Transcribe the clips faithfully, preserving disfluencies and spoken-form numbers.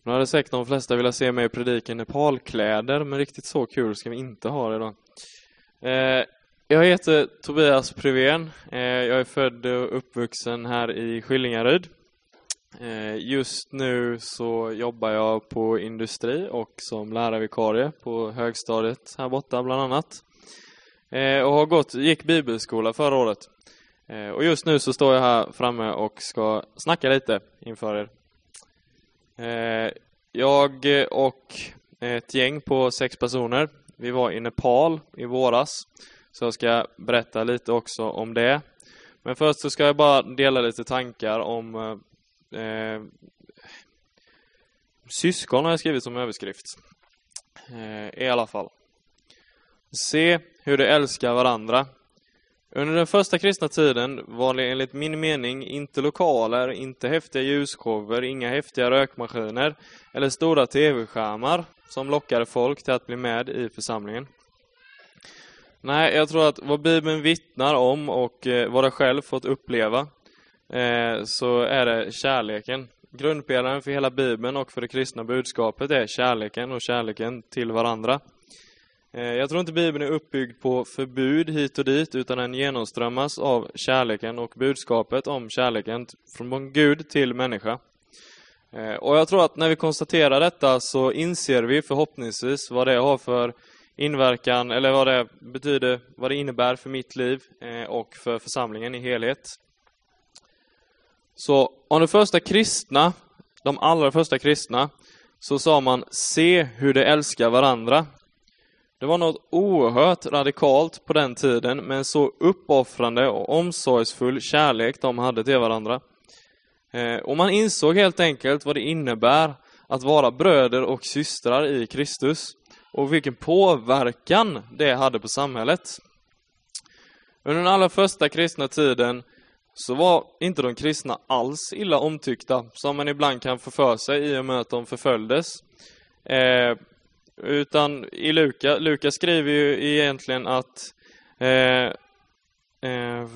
Nu hade säkert de flesta vilja se mig predika i Nepalkläder, men riktigt så kul ska vi inte ha det idag. Eh, jag heter Tobias Privén. Eh, jag är född och uppvuxen här i Skillingaryd. Eh, just nu så jobbar jag på industri och som lärarvikarie på högstadiet här borta bland annat. Eh, och har gått, gick bibelskola förra året. Eh, och just nu så står jag här framme och ska snacka lite inför er. Eh, jag och ett gäng på sex personer, vi var i Nepal i våras. Så jag ska berätta lite också om det. Men först så ska jag bara dela lite tankar om eh, syskon har jag skrivit som överskrift. Eh, I alla fall. Se hur de älskar varandra. Under den första kristna tiden var det enligt min mening inte lokaler, inte häftiga ljusshower, inga häftiga rökmaskiner eller stora tv-skärmar som lockade folk till att bli med i församlingen. Nej, jag tror att vad Bibeln vittnar om och eh, vad jag själv fått uppleva eh, så är det kärleken. Grundpelaren för hela Bibeln och för det kristna budskapet är kärleken och kärleken till varandra. Eh, jag tror inte Bibeln är uppbyggd på förbud hit och dit utan den genomströmmas av kärleken och budskapet om kärleken från Gud till människa. Eh, och jag tror att när vi konstaterar detta så inser vi förhoppningsvis vad det har för inverkan eller vad det betyder, vad det innebär för mitt liv eh, och för församlingen i helhet. Så om de första kristna, de allra första kristna, så sa man se hur de älskar varandra. Det var något oerhört radikalt på den tiden med en så uppoffrande och omsorgsfull kärlek de hade till varandra. Eh, och man insåg helt enkelt vad det innebär att vara bröder och systrar i Kristus. Och vilken påverkan det hade på samhället. Under den allra första kristna tiden så var inte de kristna alls illa omtyckta. Som man ibland kan få för sig i och med att de förföljdes. Eh, utan i Luka, Luka skriver ju egentligen att eh, eh,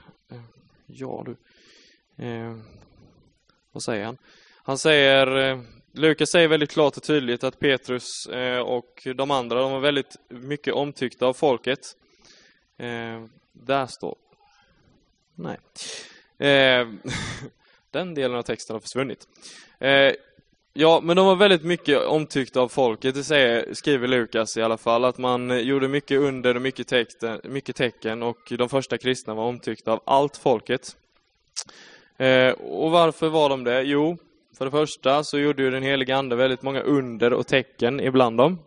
ja du eh, vad säger han? Han säger eh, Lukas säger väldigt klart och tydligt att Petrus eh, och de andra de var väldigt mycket omtyckta av folket. Eh, där står. Nej. Eh, den delen av texten har försvunnit. Eh, ja, men de var väldigt mycket omtyckta av folket. Det säger, skriver Lukas i alla fall. Att man gjorde mycket under och mycket, tecken, mycket tecken. Och de första kristna var omtyckta av allt folket. Eh, och varför var de det? Jo, för det första så gjorde ju den heliga ande väldigt många under och tecken ibland dem.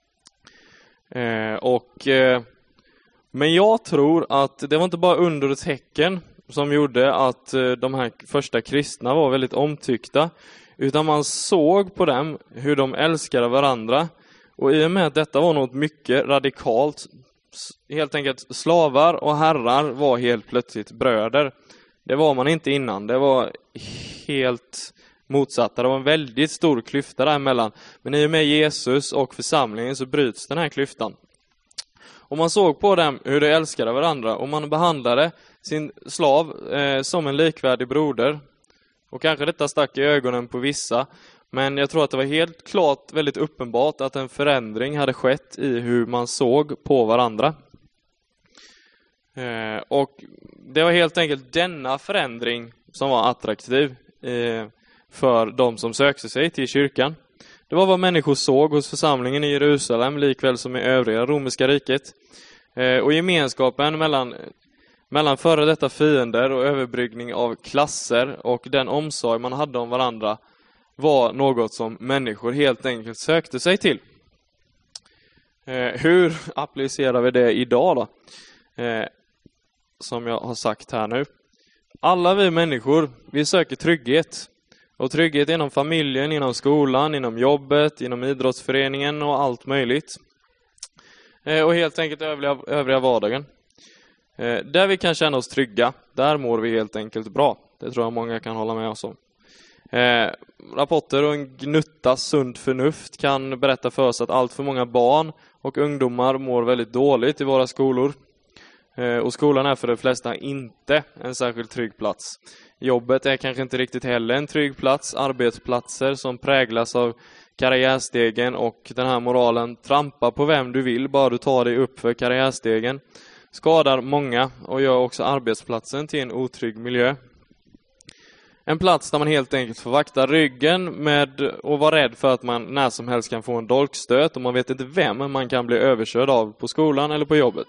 Eh, och, eh, men jag tror att det var inte bara under och tecken som gjorde att eh, de här första kristna var väldigt omtyckta. Utan man såg på dem hur de älskade varandra. Och i och med att detta var något mycket radikalt, helt enkelt slavar och herrar var helt plötsligt bröder. Det var man inte innan, det var helt motsatta. Det var en väldigt stor klyfta däremellan. Men i och med Jesus och församlingen så bryts den här klyftan. Och man såg på dem hur de älskade varandra. Och man behandlade sin slav eh, som en likvärdig broder. Och kanske detta stack i ögonen på vissa. Men jag tror att det var helt klart, väldigt uppenbart att en förändring hade skett i hur man såg på varandra. Eh, och det var helt enkelt denna förändring som var attraktiv eh, för de som sökte sig till kyrkan. Det var vad människor såg hos församlingen i Jerusalem, likväl som i övriga romerska riket. Eh, och gemenskapen mellan, mellan före detta fiender och överbryggning av klasser och den omsorg man hade om varandra var något som människor helt enkelt sökte sig till. Eh, hur applicerar vi det idag då? Eh, som jag har sagt här nu. Alla vi människor, vi söker trygghet. Och trygghet inom familjen, inom skolan, inom jobbet, inom idrottsföreningen och allt möjligt. Eh, och helt enkelt övriga, övriga vardagen. Eh, där vi kan känna oss trygga, där mår vi helt enkelt bra. Det tror jag många kan hålla med oss om. Eh, rapporter och en gnutta sunt förnuft kan berätta för oss att allt för många barn och ungdomar mår väldigt dåligt i våra skolor. Och skolan är för de flesta inte en särskilt trygg plats. Jobbet är kanske inte riktigt heller en trygg plats. Arbetsplatser som präglas av karriärstegen och den här moralen, trampa på vem du vill bara du tar dig upp för karriärstegen, skadar många och gör också arbetsplatsen till en otrygg miljö. En plats där man helt enkelt får vakta ryggen med och vara rädd för att man när som helst kan få en dolkstöt och man vet inte vem man kan bli överkörd av på skolan eller på jobbet.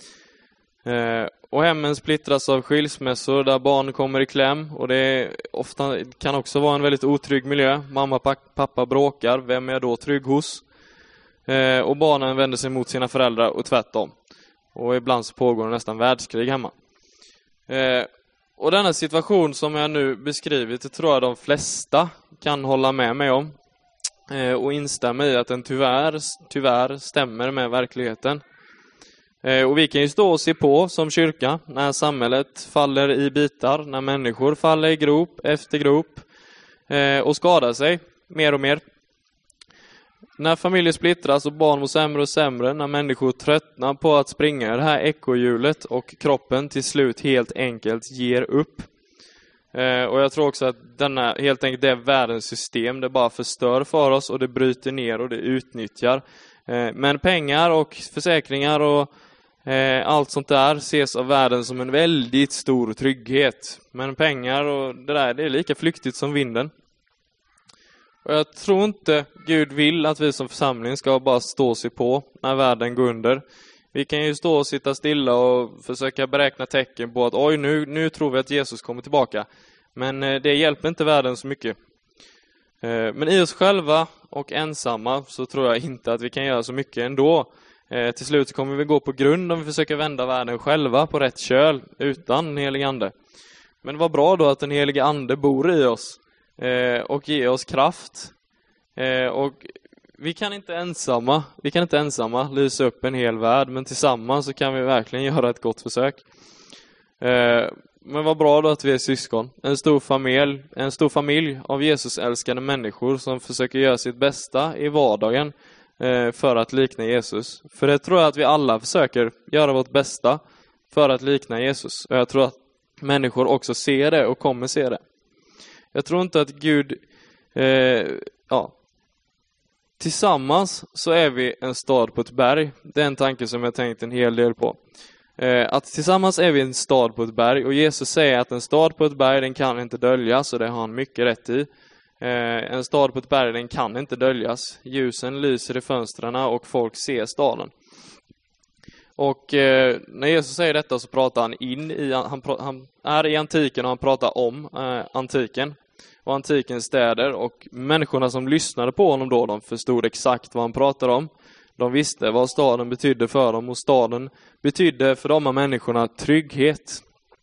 Eh, och hemmen splittras av skilsmässor där barn kommer i kläm och det är ofta, kan också vara en väldigt otrygg miljö. Mamma och pappa bråkar, vem är då trygg hos? Eh, och barnen vänder sig mot sina föräldrar och tvärtom. Och ibland så pågår det nästan världskrig hemma. Eh, och denna situation som jag nu beskrivit, det tror jag de flesta kan hålla med mig om. Eh, och instämma i att den tyvärr, tyvärr stämmer med verkligheten. Eh, och vi kan ju stå och se på som kyrka när samhället faller i bitar, när människor faller i grop efter grop eh, och skadar sig mer och mer. När familjer splittras och barn mår sämre och sämre, när människor tröttnar på att springa i det här ekohjulet och kroppen till slut helt enkelt ger upp. Eh, och jag tror också att denna, helt enkelt det är världens system, det bara förstör för oss och det bryter ner och det utnyttjar. Eh, men pengar och försäkringar och eh, allt sånt där ses av världen som en väldigt stor trygghet. Men pengar och det där, det är lika flyktigt som vinden. Och jag tror inte Gud vill att vi som församling ska bara stå och se på när världen går under. Vi kan ju stå och sitta stilla och försöka beräkna tecken på att oj, nu, nu tror vi att Jesus kommer tillbaka. Men det hjälper inte världen så mycket. Men i oss själva och ensamma så tror jag inte att vi kan göra så mycket ändå. Till slut kommer vi gå på grund om vi försöker vända världen själva på rätt köl utan en helig ande. Men vad bra då att den helige ande bor i oss. Eh, och ge oss kraft. Eh, och vi kan inte ensamma, vi kan inte ensamma lysa upp en hel värld, men tillsammans så kan vi verkligen göra ett gott försök. Eh, men vad bra då att vi är syskon. En stor familj, en stor familj av Jesus älskande människor som försöker göra sitt bästa i vardagen eh, för att likna Jesus. För det tror jag att vi alla försöker göra vårt bästa för att likna Jesus. Och jag tror att människor också ser det och kommer se det. Jag tror inte att Gud, eh, ja, tillsammans så är vi en stad på ett berg. Det är en tanke som jag tänkt en hel del på. Eh, att tillsammans är vi en stad på ett berg och Jesus säger att en stad på ett berg den kan inte döljas och det har han mycket rätt i. Eh, en stad på ett berg den kan inte döljas. Ljusen lyser i fönstren och folk ser staden. Och eh, när Jesus säger detta så pratar han in i, han, han är i antiken och han pratar om eh, antiken och antikens städer och människorna som lyssnade på honom då, de förstod exakt vad han pratade om. De visste vad staden betydde för dem och staden betydde för de här människorna trygghet.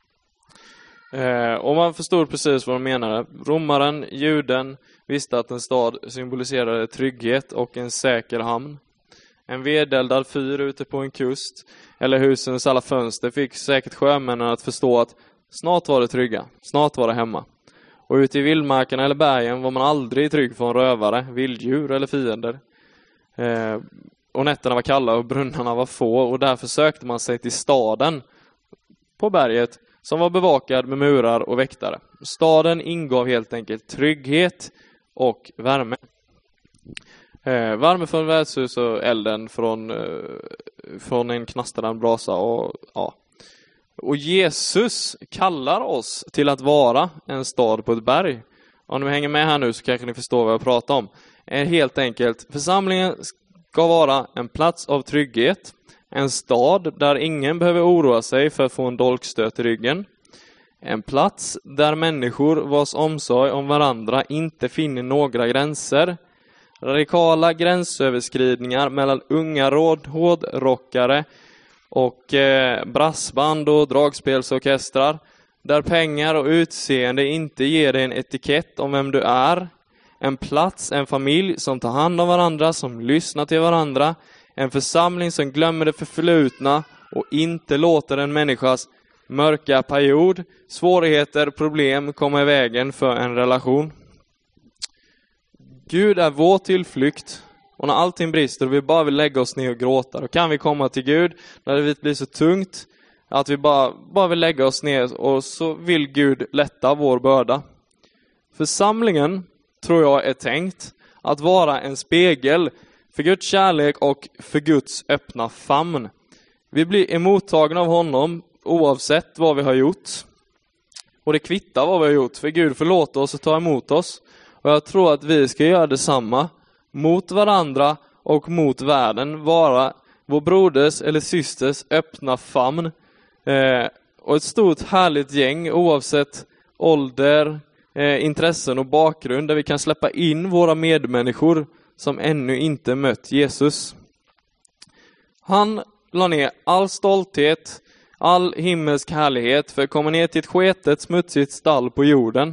Eh, och man förstod precis vad de menade. Romaren, juden visste att en stad symboliserade trygghet och en säker hamn. En vedeldad fyr ute på en kust eller husens alla fönster fick säkert sjömännen att förstå att snart var det trygga, snart var det hemma. Och ute i vildmarken eller bergen var man aldrig trygg från rövare, vilddjur eller fiender. Eh, och nätterna var kalla och brunnarna var få och därför sökte man sig till staden på berget som var bevakad med murar och väktare. Staden ingav helt enkelt trygghet och värme. Eh, värme från värdshus och elden från, eh, från en knastrande brasa. Och, ja. och Jesus kallar oss till att vara en stad på ett berg. Om ni hänger med här nu så kanske ni förstår vad jag pratar om. Eh, helt enkelt, församlingen ska vara en plats av trygghet. En stad där ingen behöver oroa sig för att få en dolkstöt i ryggen. En plats där människor vars omsorg om varandra inte finner några gränser. Radikala gränsöverskridningar mellan unga råd, hårdrockare och eh, brassband och dragspelsorkestrar. Där pengar och utseende inte ger dig en etikett om vem du är. En plats, en familj som tar hand om varandra, som lyssnar till varandra. En församling som glömmer det förflutna och inte låter en människas mörka period, svårigheter, problem komma i vägen för en relation. Gud är vår tillflykt och när allting brister och vi bara vill lägga oss ner och gråta, då kan vi komma till Gud när det blir så tungt Att vi bara, bara vill lägga oss ner och så vill Gud lätta vår börda. Församlingen tror jag är tänkt att vara en spegel för Guds kärlek och för Guds öppna famn. Vi blir emottagna av honom oavsett vad vi har gjort. Och det kvittar vad vi har gjort, för Gud förlåter oss och tar emot oss. Och jag tror att vi ska göra detsamma mot varandra och mot världen. Vara vår broders eller systers öppna famn. Eh, och ett stort härligt gäng oavsett ålder, eh, intressen och bakgrund. Där vi kan släppa in våra medmänniskor som ännu inte mött Jesus. Han la ner all stolthet, all himmelsk härlighet för att komma ner till ett sketet, smutsigt stall på jorden.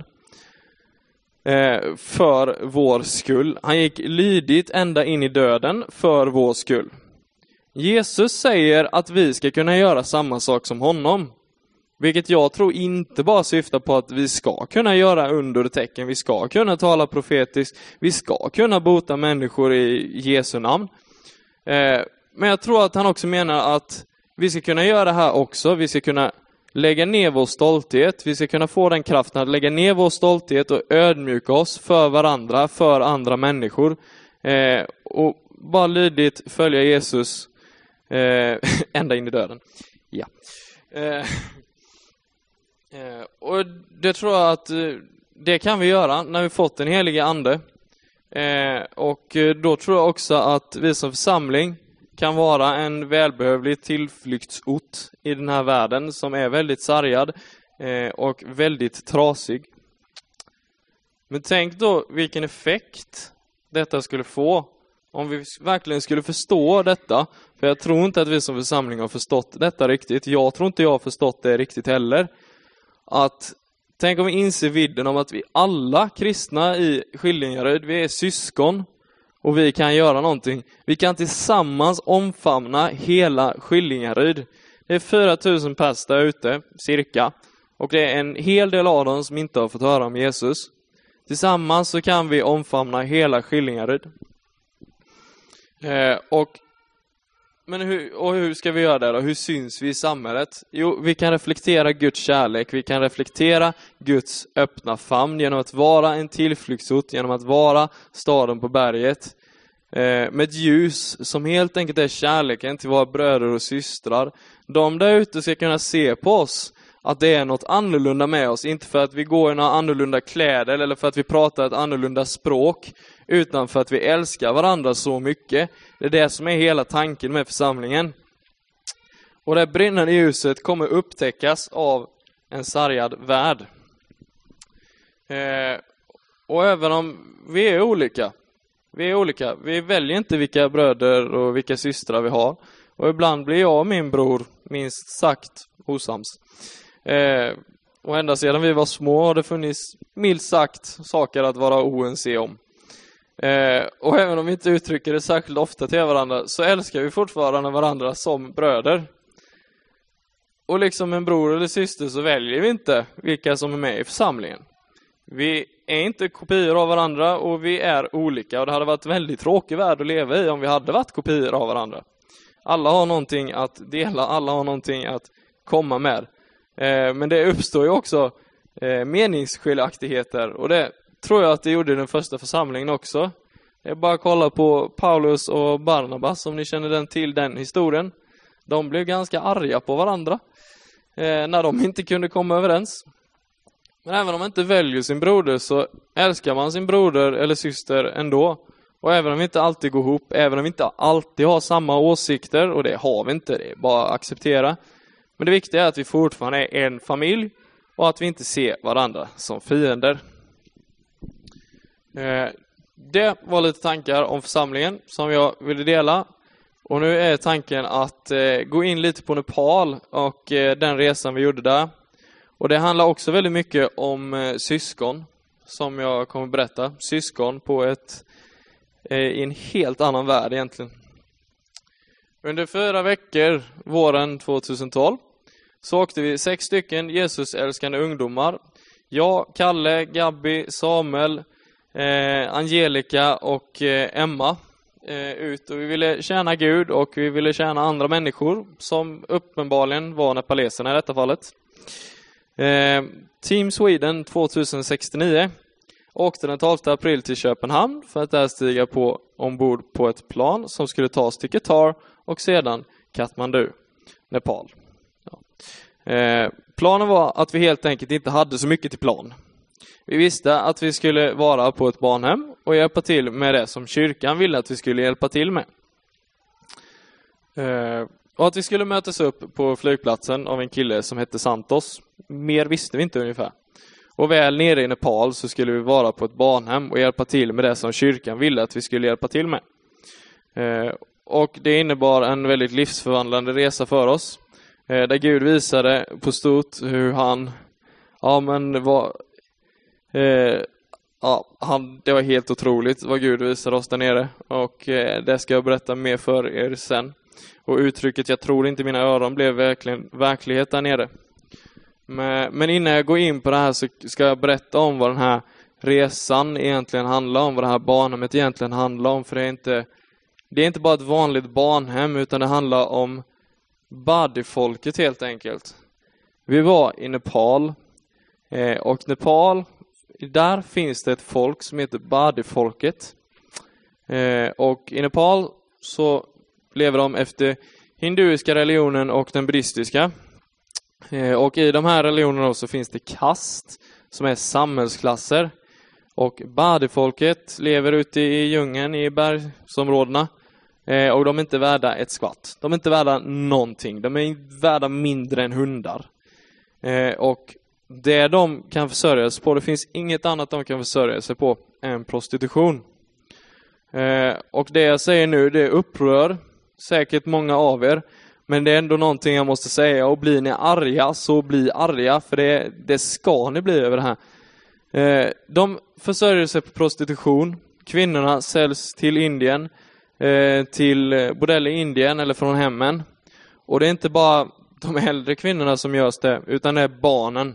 Eh, för vår skull. Han gick lydigt ända in i döden för vår skull. Jesus säger att vi ska kunna göra samma sak som honom. Vilket jag tror inte bara syftar på att vi ska kunna göra under och tecken. Vi ska kunna tala profetiskt. Vi ska kunna bota människor i Jesu namn. Eh, men jag tror att han också menar att vi ska kunna göra det här också. Vi ska kunna lägga ner vår stolthet. Vi ska kunna få den kraften att lägga ner vår stolthet och ödmjuka oss för varandra, för andra människor. Eh, och bara lydigt följa Jesus eh, ända in i döden. Ja. Eh, eh, och det tror jag att eh, det kan vi göra när vi fått en helig ande. Eh, och då tror jag också att vi som församling kan vara en välbehövlig tillflyktsort i den här världen som är väldigt sargad eh, och väldigt trasig. Men tänk då vilken effekt detta skulle få om vi verkligen skulle förstå detta. För jag tror inte att vi som församling har förstått detta riktigt. Jag tror inte jag har förstått det riktigt heller. Att tänk om vi inser vidden om att vi alla kristna i Skillingaryd, vi är syskon. Och vi kan göra någonting. Vi kan tillsammans omfamna hela Skillingaryd. Det är fyra tusen pers där ute, cirka. Och det är en hel del av dem som inte har fått höra om Jesus. Tillsammans så kan vi omfamna hela Skillingaryd. Eh, och, men hur, och hur ska vi göra det då? Hur syns vi i samhället? Jo, vi kan reflektera Guds kärlek. Vi kan reflektera Guds öppna famn genom att vara en tillflyktsort. Genom att vara staden på berget. Eh, med ett ljus som helt enkelt är kärleken till våra bröder och systrar. De där ute ska kunna se på oss att det är något annorlunda med oss. Inte för att vi går i några annorlunda kläder eller för att vi pratar ett annorlunda språk. Utan för att vi älskar varandra så mycket. Det är det som är hela tanken med församlingen. Och det brinnande ljuset kommer upptäckas av en sargad värld. Eh, och även om vi är olika. Vi är olika. Vi väljer inte vilka bröder och vilka systrar vi har. Och ibland blir jag och min bror minst sagt osams. Eh, och ända sedan vi var små har det funnits milt sagt saker att vara oense om. Eh, och även om vi inte uttrycker det särskilt ofta till varandra så älskar vi fortfarande varandra som bröder. Och liksom en bror eller syster så väljer vi inte vilka som är med i församlingen. Vi är inte kopior av varandra och vi är olika. Och det hade varit väldigt tråkig värld att leva i om vi hade varit kopior av varandra. Alla har någonting att dela, alla har någonting att komma med. Eh, men det uppstår ju också eh, meningsskiljaktigheter. Och det tror jag att det gjorde i den första församlingen också. Det är bara att kolla på Paulus och Barnabas om ni känner den till den historien. De blev ganska arga på varandra eh, när de inte kunde komma överens. Men även om man inte väljer sin broder så älskar man sin broder eller syster ändå. Och även om vi inte alltid går ihop, även om vi inte alltid har samma åsikter, och det har vi inte, det är bara att acceptera. Men det viktiga är att vi fortfarande är en familj och att vi inte ser varandra som fiender. Eh, det var lite tankar om församlingen som jag ville dela. Och nu är tanken att eh, gå in lite på Nepal och eh, den resan vi gjorde där. Och det handlar också väldigt mycket om eh, syskon som jag kommer berätta. Syskon på ett eh, i en helt annan värld egentligen. Under fyra veckor våren tjugotolv så åkte vi sex stycken Jesus-älskande ungdomar. Jag, Kalle, Gabby, Samuel, eh, Angelica och eh, Emma eh, ut och vi ville tjäna Gud och vi ville tjäna andra människor som uppenbarligen var nepaleserna i detta fallet. Eh, Team Sweden tjugohundrasextionio åkte den tolfte april till Köpenhamn för att där stiga på ombord på ett plan som skulle ta oss till Qatar och sedan Kathmandu, Nepal. Ja. Eh, planen var att vi helt enkelt inte hade så mycket till plan. Vi visste att vi skulle vara på ett barnhem och hjälpa till med det som kyrkan ville att vi skulle hjälpa till med. Eh, och att vi skulle mötas upp på flygplatsen av en kille som hette Santos. Mer visste vi inte ungefär. Och väl nere i Nepal så skulle vi vara på ett barnhem och hjälpa till med det som kyrkan ville att vi skulle hjälpa till med. Eh, och det innebar en väldigt livsförvandlande resa för oss. Eh, där Gud visade på stort hur han, ja men var, eh, ja, han, det var helt otroligt vad Gud visade oss där nere. Och eh, det ska jag berätta mer för er sen. Och uttrycket jag tror inte mina öron blev verkligen verklighet där nere. Men innan jag går in på det här så ska jag berätta om vad den här resan egentligen handlar om. Vad det här barnhemmet egentligen handlar om. För det är inte, det är inte bara ett vanligt barnhem utan det handlar om Badi-folket helt enkelt. Vi var i Nepal. Och Nepal, där finns det ett folk som heter Badi-folket. Och i Nepal så lever de efter hinduiska religionen och den buddhistiska. Och i de här religionerna så finns det kast som är samhällsklasser. Och Badi-folket lever ute i djungeln i bergsområdena. Och de är inte värda ett skvatt. De är inte värda någonting. De är värda mindre än hundar. Och det de kan försörja sig på, det finns inget annat de kan försörja sig på än prostitution. Och det jag säger nu, det upprör säkert många av er. Men det är ändå någonting jag måste säga. Och blir ni arga så bli arga. För det, det ska ni bli över det här. Eh, de försörjer sig på prostitution. Kvinnorna säljs till Indien. Eh, till bordeller i Indien eller från hemmen. Och det är inte bara de äldre kvinnorna som görs det. Utan det är barnen.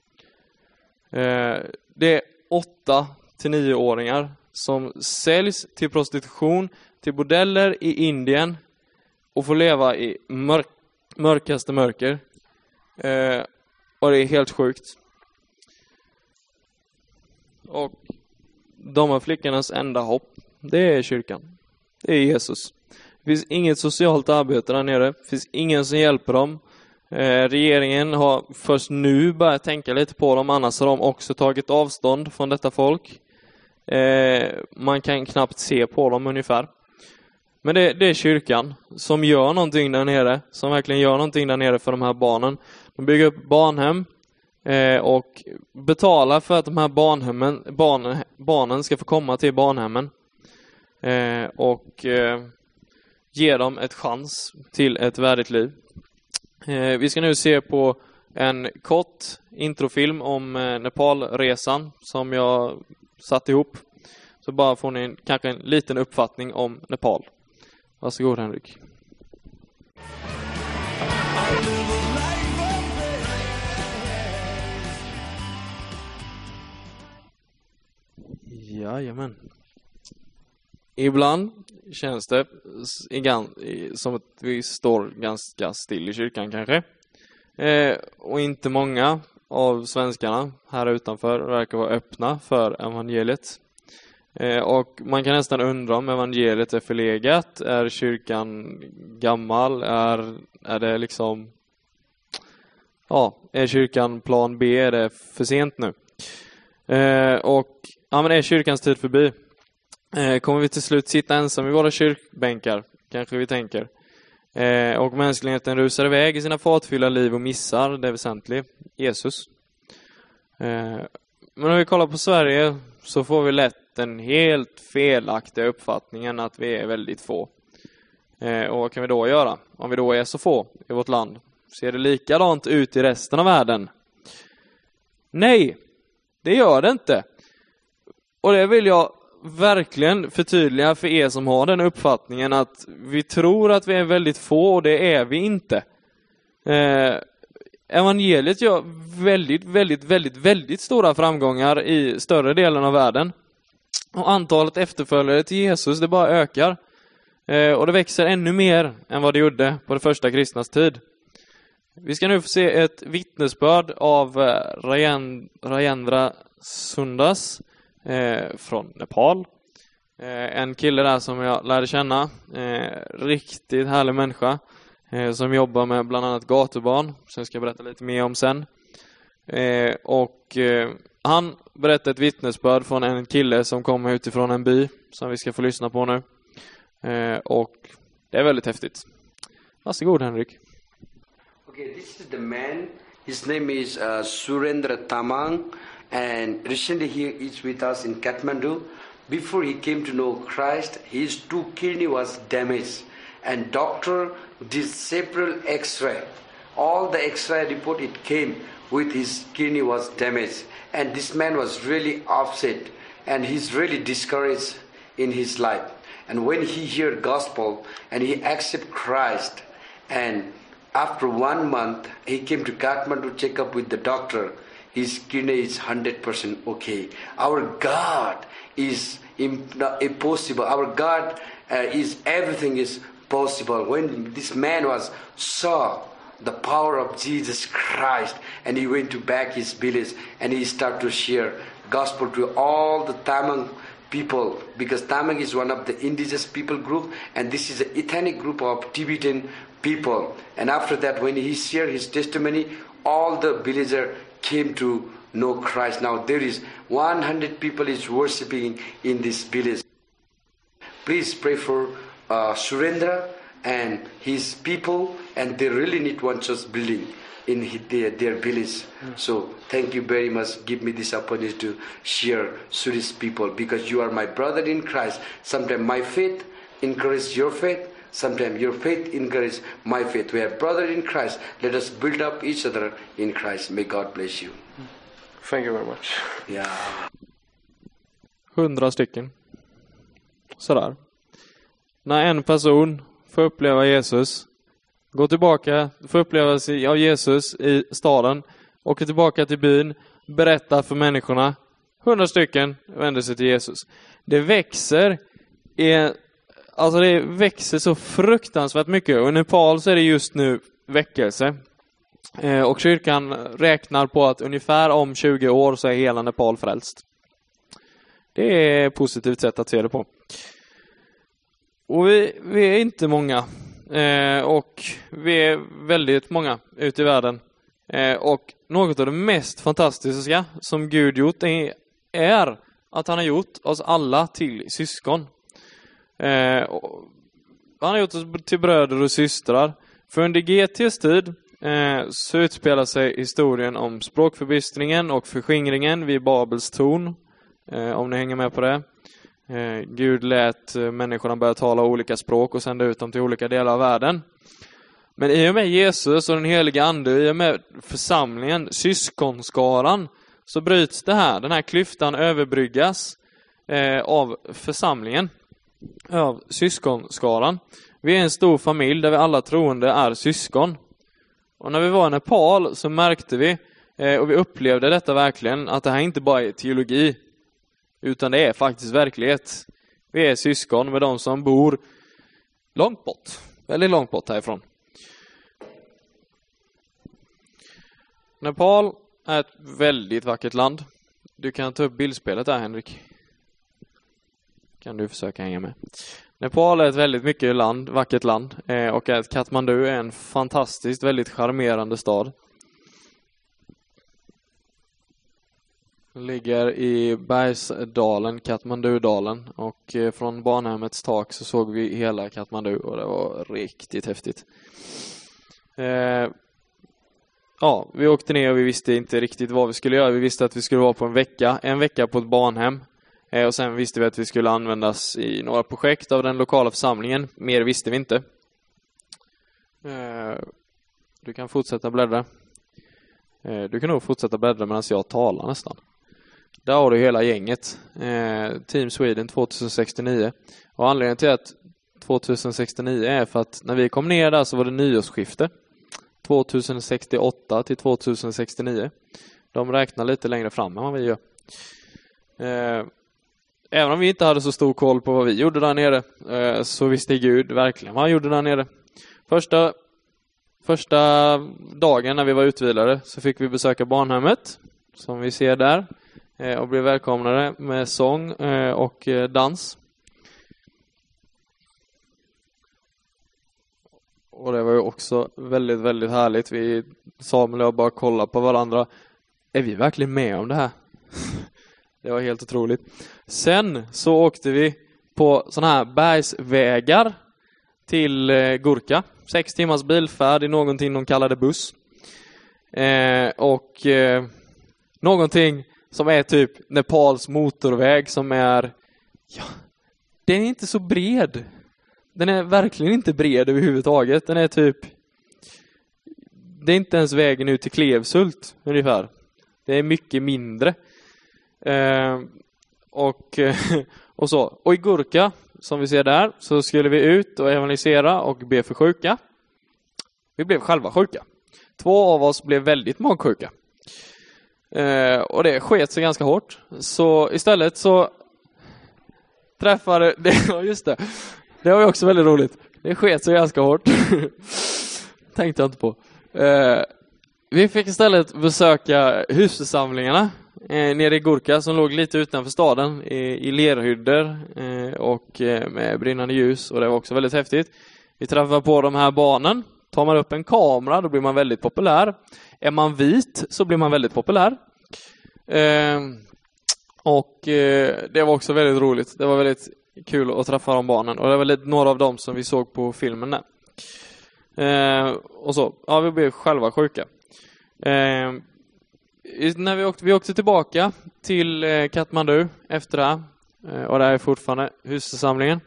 Eh, det är åtta till nio-åringar som säljs till prostitution. Till bordeller i Indien. Och får leva i mörk, mörkaste mörker. Eh, och det är helt sjukt. Och de här flickornas enda hopp, det är kyrkan. Det är Jesus. Det finns inget socialt arbete där nere. Det finns ingen som hjälper dem. Eh, regeringen har först nu börjat tänka lite på dem. Annars har de också tagit avstånd från detta folk. Eh, man kan knappt se på dem ungefär. Men det, det är kyrkan som gör någonting där nere. Som verkligen gör någonting där nere för de här barnen. De bygger upp barnhem. Eh, och betalar för att de här barnhemmen, barnen, barnen ska få komma till barnhemmen. Eh, och eh, ger dem ett chans till ett värdigt liv. Eh, vi ska nu se på en kort introfilm om eh, Nepalresan som jag satt ihop. Så bara får ni en, kanske en liten uppfattning om Nepal. Varsågod Henrik. Jajamän. Ibland känns det som att vi står ganska still i kyrkan kanske. Eh, och inte många av svenskarna här utanför verkar vara öppna för evangeliet. Eh, och man kan nästan undra om evangeliet är förlegat. Är kyrkan gammal? Är, är det liksom... Ja, är kyrkan plan B? Är det för sent nu? Eh, och ja, men är kyrkans tid förbi? Eh, kommer vi till slut sitta ensam i våra kyrkbänkar? Kanske vi tänker. Eh, och mänskligheten rusar iväg i sina fartfyllda liv och missar det väsentliga, Jesus. Eh, men om vi kollar på Sverige så får vi lätt den helt felaktiga uppfattningen att vi är väldigt få. Eh, och vad kan vi då göra? Om vi då är så få i vårt land. Ser det likadant ut i resten av världen? Nej, det gör det inte. Och det vill jag verkligen förtydliga för er som har den uppfattningen att vi tror att vi är väldigt få och det är vi inte. Eh, evangeliet gör väldigt, väldigt, väldigt, väldigt stora framgångar i större delen av världen. Och antalet efterföljare till Jesus, det bara ökar. Eh, och det växer ännu mer än vad det gjorde på det första kristnas tid. Vi ska nu få se ett vittnesbörd av Rajen, Rajendra Sundas eh, från Nepal. Eh, en kille där som jag lärde känna. Eh, riktigt härlig människa. Eh, som jobbar med bland annat gatubarn. Sen ska jag berätta lite mer om sen. Eh, och eh, han berättade ett vittnesbörd från en kille som kommer utifrån en by. Som vi ska få lyssna på nu. Eh, och det är väldigt häftigt. Varsågod Henrik. Okay, this is the man. His name is uh, Surendra Tamang, and recently he is with us in Kathmandu. Before he came to know Christ, his two kidney was damaged, and doctor did several X-ray. All the X-ray report it came with his kidney was damaged, and this man was really upset, and he's really discouraged in his life. And when he hear gospel and he accept Christ, and after one month, he came to Kathmandu to check up with the doctor. His kidney is one hundred percent okay. Our God is impossible. Our God uh, is, everything is possible. When this man was saw the power of Jesus Christ, and he went to back his village, and he started to share gospel to all the Tamang people, because Tamang is one of the indigenous people group, and this is an ethnic group of Tibetan people. And after that, when he shared his testimony, all the villagers came to know Christ. Now there is one hundred people is worshiping in this village. Please pray for uh, Surendra and his people, and they really need one church building in his, their, their village. Mm. So thank you very much. Give me this opportunity to share Suris people, because you are my brother in Christ. Sometimes my faith encourages your faith. Sometimes your faith encourages my faith. We are brothers in Christ. Let us build up each other in Christ. May God bless you. Thank you very much. Yeah. Hundra stycken. Sådär. När en person får uppleva Jesus, gå tillbaka, får uppleva sig av Jesus i staden, åker tillbaka till byn, berättar för människorna. Hundra stycken vänder sig till Jesus. Det växer i Alltså det växer så fruktansvärt mycket. Och i Nepal så är det just nu väckelse. Eh, och kyrkan räknar på att ungefär om tjugo år så är hela Nepal frälst. Det är ett positivt sätt att se det på. Och vi, vi är inte många. Eh, och vi är väldigt många ute i världen. Eh, och något av det mest fantastiska som Gud gjort är, är att han har gjort oss alla till syskon. Eh, han har gjort oss till bröder och systrar. För under G T:s tid eh, så utspelar sig historien om språkförbistringen och förskingringen vid Babels torn. Eh, om ni hänger med på det. Eh, Gud lät eh, människorna börja tala olika språk och sända ut dem till olika delar av världen. Men i och med Jesus och den heliga ande, i och med församlingen, syskonskaran, så bryts det här. Den här klyftan överbryggas eh, av församlingen. Av syskonskaran. Vi är en stor familj där vi alla troende är syskon. Och när vi var i Nepal så märkte vi eh, och vi upplevde detta verkligen, att det här inte bara är teologi, utan det är faktiskt verklighet. Vi är syskon med de som bor långt bort, väldigt långt bort härifrån. Nepal är ett väldigt vackert land. Du kan ta upp bildspelet där, Henrik. Kan du försöka hänga med. Nepal är ett väldigt mycket land, vackert land. Eh, och att Kathmandu är en fantastiskt, väldigt charmerande stad. Den ligger i bergsdalen, Kathmandudalen. Och eh, från barnhemmets tak så såg vi hela Kathmandu. Och det var riktigt häftigt. Eh, ja, vi åkte ner och vi visste inte riktigt vad vi skulle göra. Vi visste att vi skulle vara på en vecka. En vecka på ett barnhem. Och sen visste vi att vi skulle användas i några projekt av den lokala församlingen. Mer visste vi inte. Du kan fortsätta bläddra. Du kan nog fortsätta bläddra medan jag talar nästan. Där har du hela gänget. Team Sweden tjugohundrasextionio. Och anledningen till att tjugohundrasextionio är för att när vi kom ner där så var det nyårsskifte. tjugohundrasextioåtta till tjugohundrasextionio. De räknar lite längre fram än vad vi gör. även om vi inte hade så stor koll på vad vi gjorde där nere, eh, så visste Gud verkligen vad han gjorde där nere. Första, första dagen när vi var utvilade så fick vi besöka barnhemmet, som vi ser där, eh, och blev välkomnade med sång eh, och eh, dans. Och det var ju också väldigt, väldigt härligt. Vi, Samuel och jag, bara kollade på varandra. Är vi verkligen med om det här? Det var helt otroligt. Sen så åkte vi på såna här bergsvägar till eh, Gurka. Sex timmars bilfärd i någonting de kallade buss. Eh, och eh, någonting som är typ Nepals motorväg, som är... Ja, den är inte så bred. Den är verkligen inte bred överhuvudtaget. Den är typ... Det är inte ens vägen ut till Klevsult ungefär. Det är mycket mindre. Eh, och, och så. Och i Gurka, som vi ser där, så skulle vi ut och evangelisera och be för sjuka. Vi blev själva sjuka. Två av oss blev väldigt magsjuka. Eh, och det sket sig ganska hårt. Så istället så träffade... Det, just det. Det var ju också väldigt roligt. Det sket sig ganska hårt. Tänkte jag inte på. Eh, vi fick istället besöka husförsamlingarna eh, nere i Gurka, som låg lite utanför staden i, i lerhyddor eh, och eh, med brinnande ljus, och det var också väldigt häftigt. Vi träffade på de här barnen. Tar man upp en kamera, då blir man väldigt populär. Är man vit så blir man väldigt populär. Eh, och eh, det var också väldigt roligt. Det var väldigt kul att träffa de barnen, och det var lite, några av dem som vi såg på filmen där. Eh, och så, ja, vi blev själva sjuka. Eh, när vi åkte, vi åkte tillbaka till eh, Kathmandu efter det här, eh, och där är fortfarande husförsamlingen.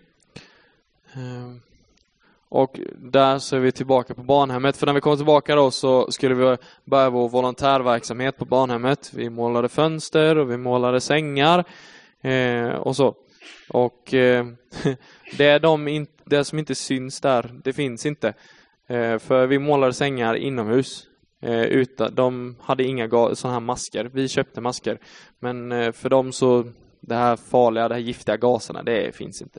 Eh, och där så är vi tillbaka på barnhemmet. För när vi kom tillbaka då så skulle vi börja vår volontärverksamhet på barnhemmet. Vi målade fönster och vi målade sängar eh, och så. Och eh, det är de in, det som inte syns där, det finns inte. Eh, för vi målade sängar inomhus. Eh, utan, de hade inga ga- sådana här masker. Vi köpte masker. Men eh, för dem så, det här farliga, det här giftiga gaserna, det finns inte.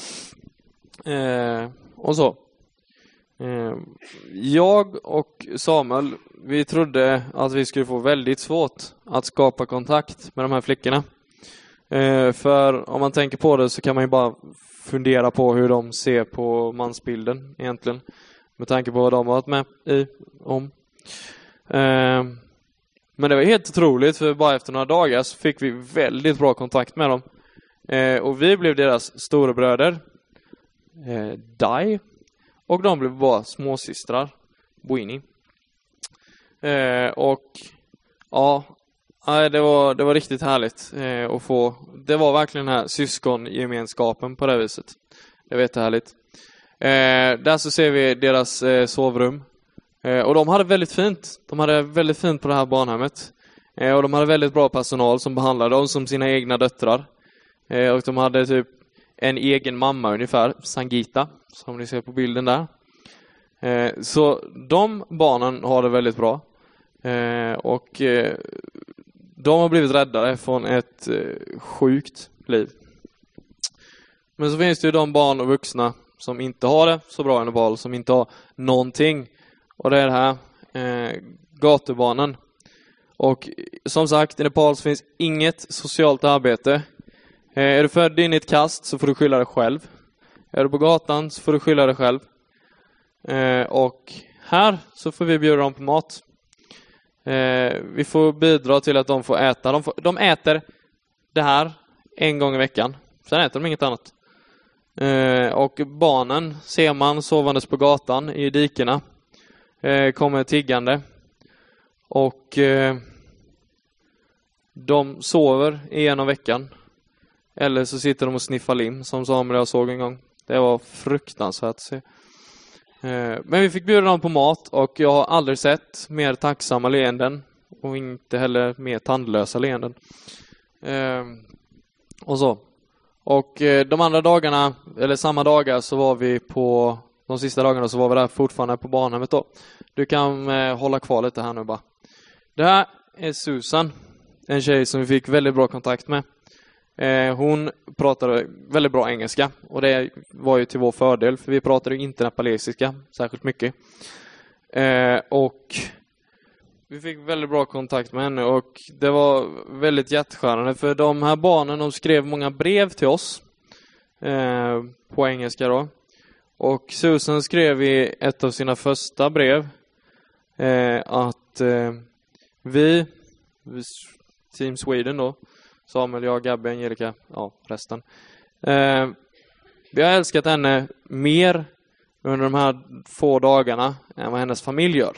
Eh, och så. Eh, jag och Samuel, vi trodde att vi skulle få väldigt svårt att skapa kontakt med de här flickorna. Eh, för om man tänker på det så kan man ju bara fundera på hur de ser på mansbilden egentligen. Med tanke på vad de har varit med i, om. Eh, men det var helt otroligt, för bara efter några dagar så fick vi väldigt bra kontakt med dem. Eh, och vi blev deras storebröder, eh, Dai. Och de blev bara småsystrar, Boini. Eh, och ja... Nej, det var, det var riktigt härligt eh, att få. Det var verkligen den här syskongemenskapen på det viset. Det var jättehärligt. Eh, där så ser vi deras eh, sovrum. Eh, och de hade väldigt fint. De hade väldigt fint på det här barnhemmet. Eh, och de hade väldigt bra personal som behandlade dem som sina egna döttrar. Eh, och de hade typ en egen mamma ungefär, Sangita, som ni ser på bilden där. Eh, så de barnen har det väldigt bra. Eh, och... Eh, De har blivit räddade från ett eh, sjukt liv. Men så finns det ju de barn och vuxna som inte har det så bra i Nepal, som inte har någonting. Och det är det här eh, gatubarnen. Och som sagt, i Nepal så finns inget socialt arbete. Eh, är du född in i ett kast så får du skylla dig själv. Är du på gatan så får du skylla dig själv. Eh, och här så får vi bjuda dem på mat. Eh, vi får bidra till att de får äta. De, får, de äter det här en gång i veckan. Sen äter de inget annat. Eh, och barnen ser man sovandes på gatan i dikena. Eh, kommer tiggande. Och eh, de sover en av veckan. Eller så sitter de och sniffar lim, som Samuel och jag såg en gång. Det var fruktansvärt att se. Men vi fick bjuda dem på mat, och jag har aldrig sett mer tacksamma leenden och inte heller mer tandlösa leenden. Och så. Och de andra dagarna, eller samma dagar, så var vi på, de sista dagarna så var vi där fortfarande på barnhemmet då. Du kan hålla kvar lite här nu bara. Det här är Susan, en tjej som vi fick väldigt bra kontakt med. Eh, hon pratade väldigt bra engelska. Och det var ju till vår fördel. För vi pratade ju inte nepalesiska särskilt mycket. Eh, och vi fick väldigt bra kontakt med henne. Och det var väldigt hjärtskärande. För de här barnen, de skrev många brev till oss. Eh, på engelska då. Och Susan skrev i ett av sina första brev. Eh, att eh, vi, Team Sweden då, Samuel, jag, Gabby, Angelica, ja, resten. Eh, vi har älskat henne mer under de här få dagarna än vad hennes familj gör.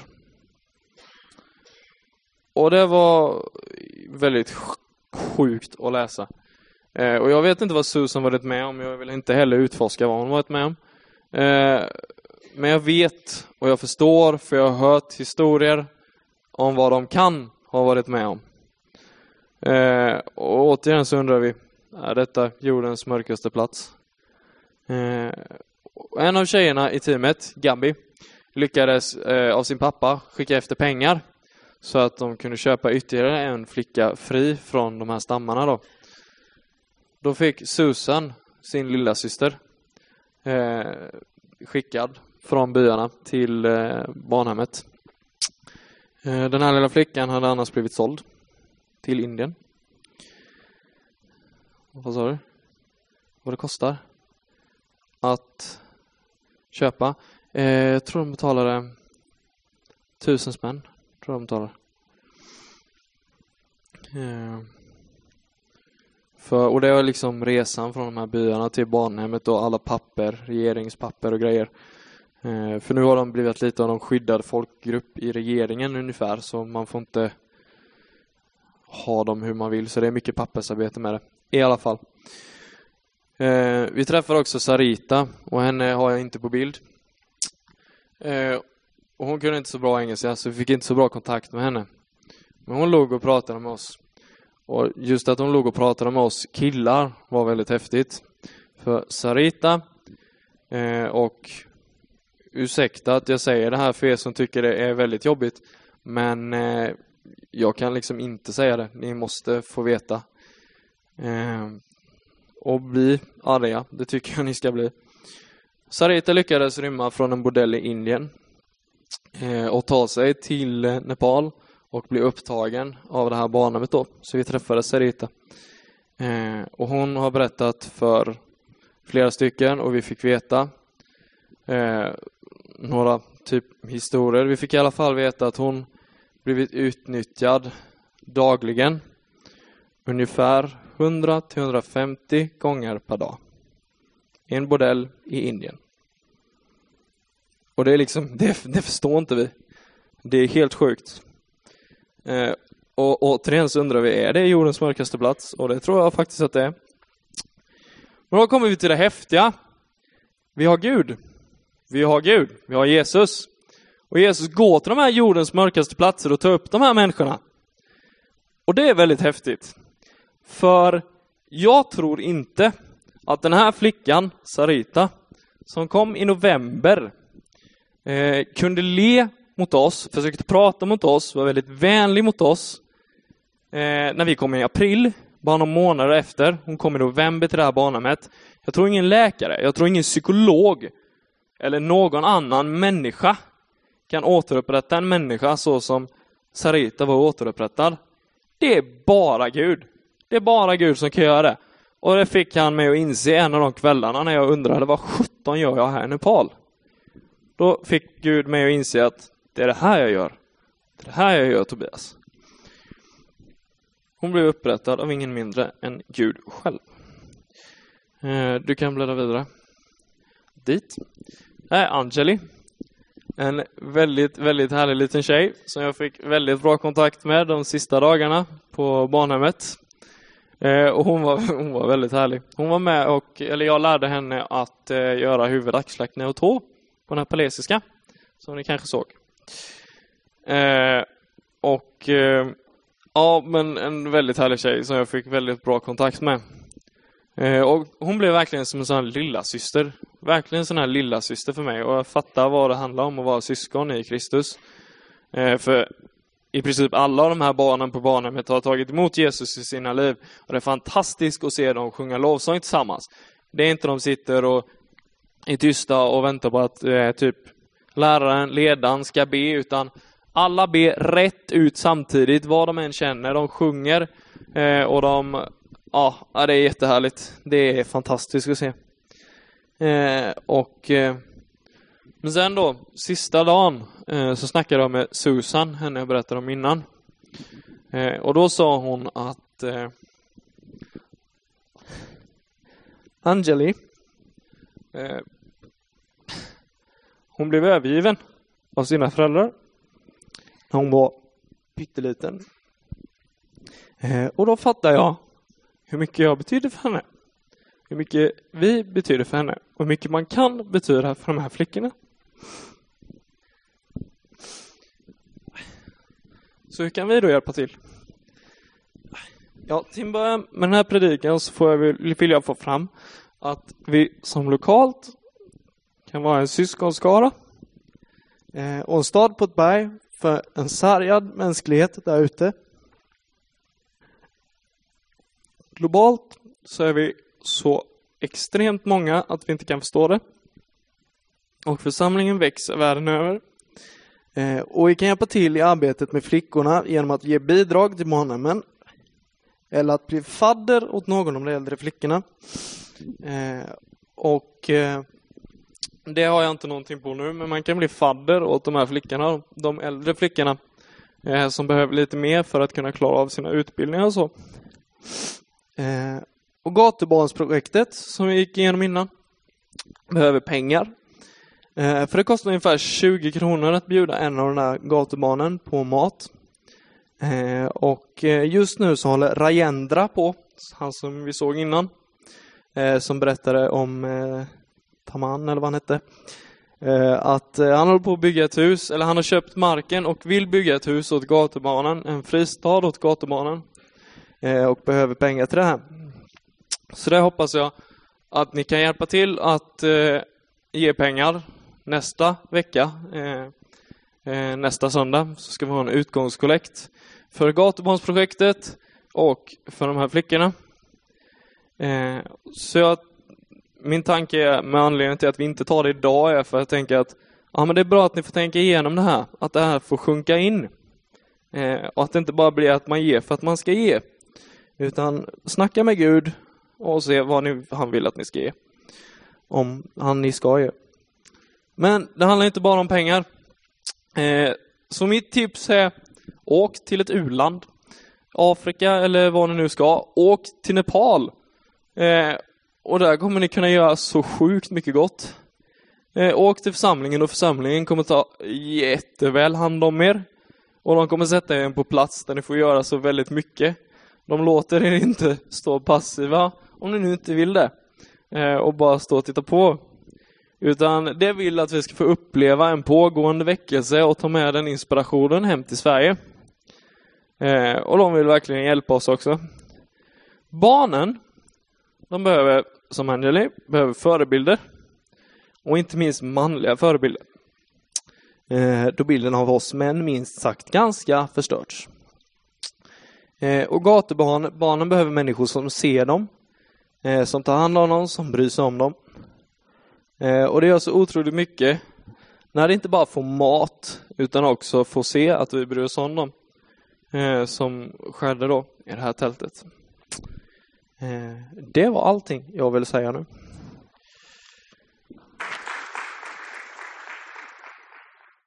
Och det var väldigt sjukt att läsa. Eh, och jag vet inte vad Susan varit med om. Jag vill inte heller utforska vad hon varit med om. Eh, men jag vet och jag förstår, för jag har hört historier om vad de kan ha varit med om. Eh, och återigen så undrar vi, är detta jordens mörkaste plats? Eh, en av tjejerna i teamet, Gabby, lyckades eh, av sin pappa skicka efter pengar så att de kunde köpa ytterligare en flicka fri från de här stammarna då. Då fick Susan, sin lilla syster, eh, skickad från byarna till eh, barnhemmet. Eh, den här lilla flickan hade annars blivit såld till Indien. Vad sa du? Vad det kostar att köpa? Eh, jag tror de betalade tusen spänn. Tror de betalar. Eh, för, och det var liksom resan från de här byarna till barnhemmet och alla papper, regeringspapper och grejer. Eh, för nu har de blivit lite av en skyddad folkgrupp i regeringen ungefär, så man får inte ha dem hur man vill, så det är mycket pappersarbete med det. I alla fall. Eh, vi träffar också Sarita, och henne har jag inte på bild. Eh, och hon kunde inte så bra engelska, så vi fick inte så bra kontakt med henne. Men hon låg och pratade med oss. Och just att hon låg och pratade med oss killar var väldigt häftigt. För Sarita, eh, och ursäkta att jag säger det här för er som tycker det är väldigt jobbigt, men eh, jag kan liksom inte säga det. Ni måste få veta. Eh, och bli arga. Det tycker jag ni ska bli. Sarita lyckades rymma från en bordell i Indien. Eh, och ta sig till eh, Nepal. Och bli upptagen av det här barnhemmet då. Så vi träffade Sarita. Eh, och hon har berättat för flera stycken. Och vi fick veta eh, några typ historier. Vi fick i alla fall veta att hon blivit utnyttjad dagligen ungefär hundra till hundrafemtio gånger per dag i en bordell i Indien. Och det är liksom, det, det förstår inte vi. Det är helt sjukt. Eh, och återigen så undrar vi, är det jordens mörkaste plats? Och det tror jag faktiskt att det är. Men då kommer vi till det häftiga. Vi har Gud. Vi har Gud. Vi har Jesus. Och Jesus går till de här jordens mörkaste platser och tar upp de här människorna. Och det är väldigt häftigt. För jag tror inte att den här flickan, Sarita, som kom i november, eh, kunde le mot oss, försökte prata mot oss, var väldigt vänlig mot oss. Eh, när vi kom i april, bara några månader efter, hon kom i november till det här barnhemmet. Jag tror ingen läkare, jag tror ingen psykolog eller någon annan människa kan återupprätta en människa så som Sarita var återupprättad. Det är bara Gud. Det är bara Gud som kan göra det. Och det fick han mig att inse en av de kvällarna när jag undrade, vad sjutton gör jag här i Nepal? Då fick Gud mig att inse att det är det här jag gör. Det är det här jag gör, Tobias. Hon blev upprättad av ingen mindre än Gud själv. Du kan bläddra vidare. Dit. Det är Angeli. En väldigt, väldigt härlig liten tjej som jag fick väldigt bra kontakt med de sista dagarna på barnhemmet. Eh, och hon var, hon var väldigt härlig. Hon var med och, eller jag lärde henne att eh, göra huvud, axel, knä och tå på nepalesiska, som ni kanske såg. Eh, och eh, ja, men en väldigt härlig tjej som jag fick väldigt bra kontakt med. Eh, och hon blev verkligen som en sån här lilla syster. Verkligen en sån här lilla syster för mig. Och jag fattar vad det handlar om att vara syskon i Kristus. Eh, för i princip alla de här barnen på barnhemmet har tagit emot Jesus i sina liv. Och det är fantastiskt att se dem sjunga lovsång tillsammans. Det är inte de sitter och är tysta och väntar på att eh, typ läraren, ledaren ska be, utan alla ber rätt ut samtidigt, vad de än känner. De sjunger eh, och de, ja, det är jättehärligt. Det är fantastiskt att se. Eh, och eh, men sen då, sista dagen eh, så snackade jag med Susan, henne jag berättade om innan. Eh, och då sa hon att eh, Angeli, eh, hon blev övergiven av sina föräldrar när hon var pytteliten. Eh, och då fattade jag hur mycket jag betyder för henne. Hur mycket vi betyder för henne. Och hur mycket man kan betyda för de här flickorna. Så hur kan vi då hjälpa till? Ja, till början med den här predikan så får jag vill jag få fram att vi som lokalt kan vara en syskonskara eh, och en stad på ett berg för en sargad mänsklighet där ute. Globalt så är vi så extremt många att vi inte kan förstå det. Och församlingen växer världen över. Eh, och vi kan hjälpa till i arbetet med flickorna genom att ge bidrag till barnhemmen. Eller att bli fadder åt någon av de äldre flickorna. Eh, och eh, det har jag inte någonting på nu. Men man kan bli fadder åt de här flickorna. De äldre flickorna. Eh, som behöver lite mer för att kunna klara av sina utbildningar och så. Eh, och gatubarnsprojektet som vi gick igenom innan. Behöver pengar. Eh, för det kostar ungefär tjugo kronor att bjuda en av de här gatubarnen på mat. Eh, och just nu så håller Rajendra på, han som vi såg innan, eh, som berättade om eh, Taman eller vad han hette, eh, att eh, han håller på att bygga ett hus, eller han har köpt marken och vill bygga ett hus åt gatubarnen, en fristad åt gatubarnen, eh, och behöver pengar till det här. Så det hoppas jag att ni kan hjälpa till att eh, ge pengar nästa vecka. Eh, eh, nästa söndag så ska vi ha en utgångskollekt för gatubarnsprojektet och för de här flickorna. Eh, så jag, min tanke är, med anledning till att vi inte tar det idag, är för att jag tänker att ja, men det är bra att ni får tänka igenom det här. Att det här får sjunka in. Eh, och att det inte bara blir att man ger för att man ska ge. Utan snacka med Gud och se vad ni, han vill att ni ska ge. Om han ni ska ge. Men det handlar inte bara om pengar. Eh, så mitt tips är: åk till ett u-land, Afrika eller vad ni nu ska. Åk till Nepal. Eh, och där kommer ni kunna göra så sjukt mycket gott. Eh, åk till församlingen och församlingen kommer ta jätteväl hand om er. Och de kommer sätta er på plats där ni får göra så väldigt mycket. De låter er inte stå passiva om ni nu inte vill det. Eh, och bara stå och titta på. Utan det vill att vi ska få uppleva en pågående väckelse och ta med den inspirationen hem till Sverige. Eh, och de vill verkligen hjälpa oss också. Barnen, de behöver, som Angeli, behöver förebilder. Och inte minst manliga förebilder. Eh, då bilden av oss män minst sagt ganska förstörts. Eh, och gatubarn, barnen behöver människor som ser dem. Eh, som tar hand om dem, som bryr sig om dem. Eh, och det gör så otroligt mycket när det inte bara får mat utan också får se att vi bryr oss om dem. Eh, som skedde då i det här tältet. Eh, det var allting jag ville säga nu.